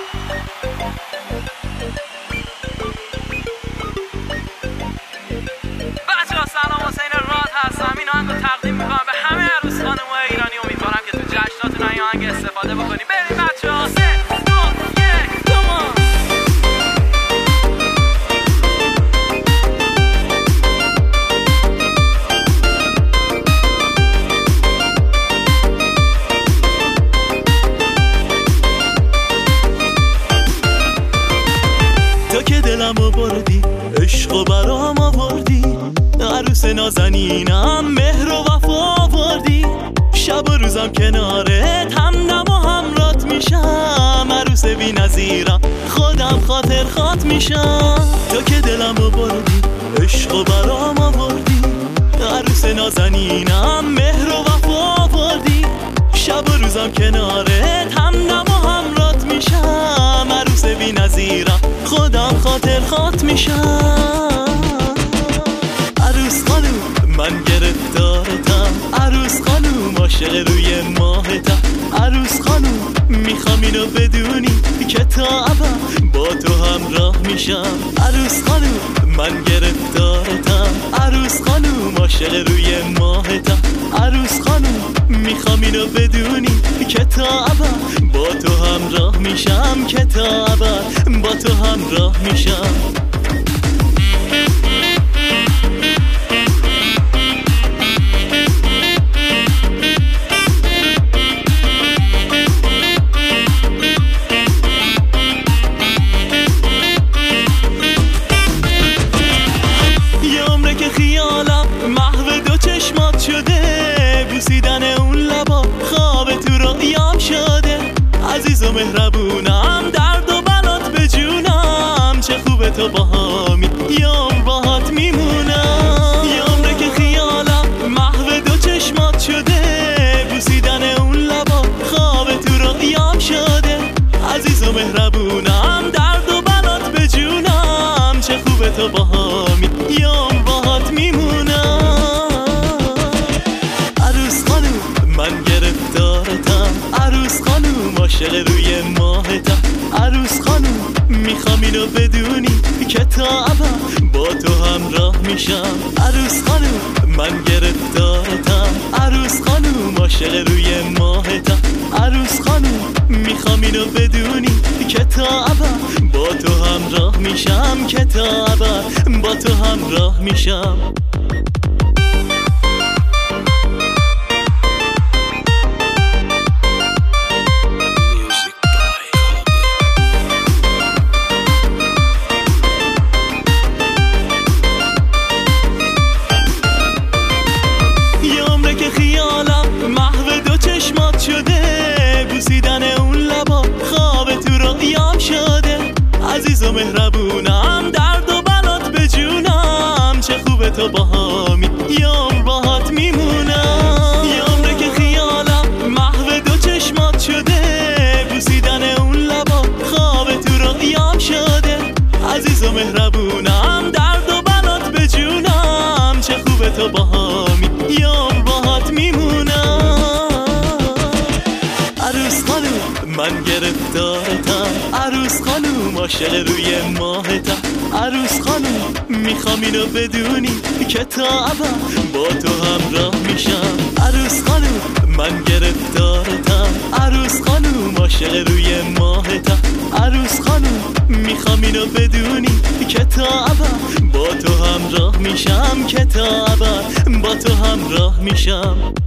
بچه‌ها سلام، حسین راد هستم. این آهنگ رو تقدیم میکنم به همه عروس خانم‌های ایرانی. امیدوارم که تو جشناتون این آهنگ استفاده بکنی. بریم بچه‌ها، 3، 2، 1 کمان. تو که دلمو بردی، عشقو برام آوردی، عروس نازنینم مهر و وفا آوردی. شب و روزم کنارت همدم و همرات میشم، عروس بی‌نظیرم خودم خاطر خات میشم. تو که دلمو بردی، عشقو برام آوردی، عروس نازنینم مهر و وفا آوردی. شب و روزم کنارت همدم و همرات میشم، عروس بی‌نظیرم خودم خاطر خات میشم. عروس خانوم من گرفتارتم، عروس خانوم عاشق روی ماهتم. عروس خانوم میخوام اینو بدونی که تا ابد با تو همراه میشم. عروس خانوم من گرفتارتم، عروس خانوم عاشق روی ماهتم. عروس خانوم میخوام اینو بدونی که تا ابد با تو همراه میشم، که تا ابد با تو همراه میشم. خیالم محو دو چشمات شده، بوسیدن اون لبا خواب تو رؤیام شده. عزیز و مهربونم درد و بلات به جونم، چه خوبه تو باهامی یام باهات میمونم. یه عمره که خیالم محو دو چشمات شده، بوسیدن اون لبا خواب تو رؤیام شده. عزیز و مهربونم درد و بلات به جونم، چه خوبه تو باهامی یام باهات میمونم. عروس خانوم من گرفتارتم، عروس خانوم عاشق روی ماهتم. عروس خانوم میخوام اینو بدونی که تا ابد با تو همراه میشم. عروس خانوم من گرفتارتم، عروس خانوم عاشق روی ماهتم. عروس خانوم میخوام اینو بدونی که تا ابد با تو همراه میشم، که تا ابد با تو همراه میشم. یه عمره که خیالم محو دو چشمات شده، بوسیدن اون لبا خواب تو رؤیام شده. عزیز و مهربونم درد و بلات به جونم، چه خوبه تو باهامی یام باهات میمونم. یه عمره که خیالم محو دو چشمات شده، بوسیدن اون لبا خواب تو رؤیام شده. عزیز و مهربونم درد و بلات به جونم، چه خوبه تو باهامی یام باهات میمونم. عروس خانوم من گرفتارتم، عروس خانوم عاشق روی ماهتم. عروس خانوم میخوام اینو بدونی که تا ابد با تو همراه میشم. عروس خانوم من گرفتارتم، عروس خانوم عاشق روی ماهتم. عروس خانوم میخوام اینو بدونی که تا ابد با تو همراه میشم، که تا ابد با تو همراه میشم.